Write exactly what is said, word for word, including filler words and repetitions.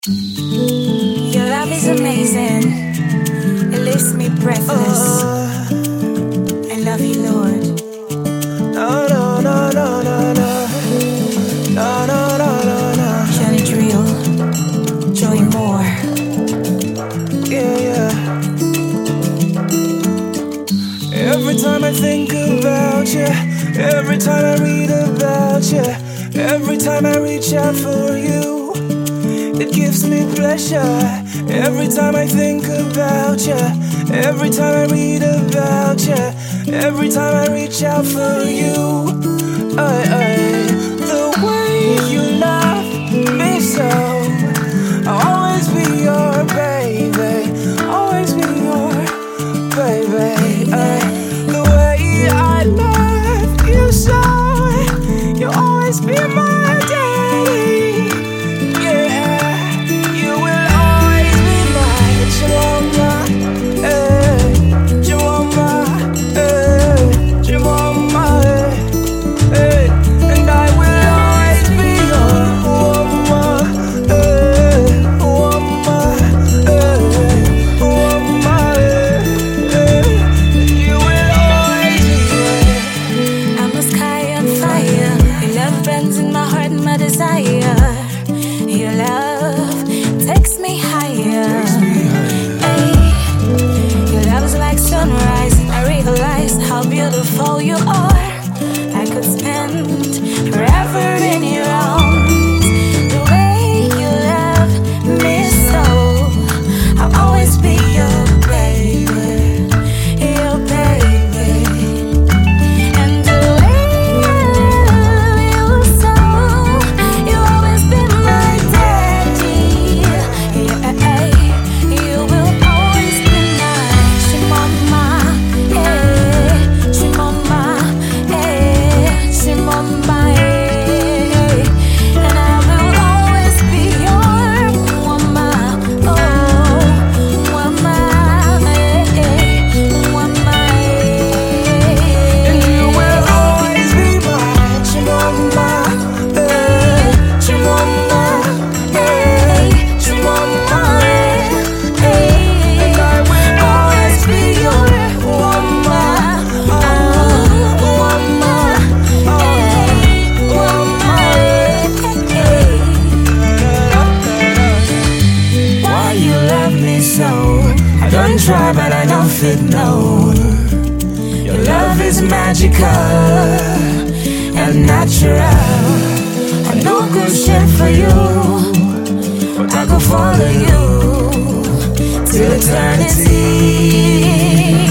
Your love is amazing. It leaves me breathless. Uh, I love you, Lord. no, no, no, no, no, no. No, no, no, no, no. Johnny Drill, Joey Moore. Yeah, yeah. Every time I think about you, every time I read about you, every time I reach out for you, it gives me pleasure. Every time I think about you, every time I read about you, every time I reach out for you, I, I, the way you love me so, I'll always be your baby, always be your baby. I, the way I love you so, you'll always be my daddy. Your love takes me higher. Ay, your love is like sunrise. I realize how beautiful you are. I could spend forever in your arms. The way you love me so, I'll always be your baby, your baby. And the way I love you so, you always be my daddy. Yeah, you will always be my chimama, eh, chimama, eh, chimama, eh. And I will always be your woman, oh, woman, eh, woman, eh. And you will always be my chimama, eh, chimama, eh, chimama, eh. And I will always be your woman, oh, woman, oh, woman, eh. Why you love me so? I don't try, but I don't fit no. Your love is magical and natural. I no good shit for you, but I could follow you till eternity.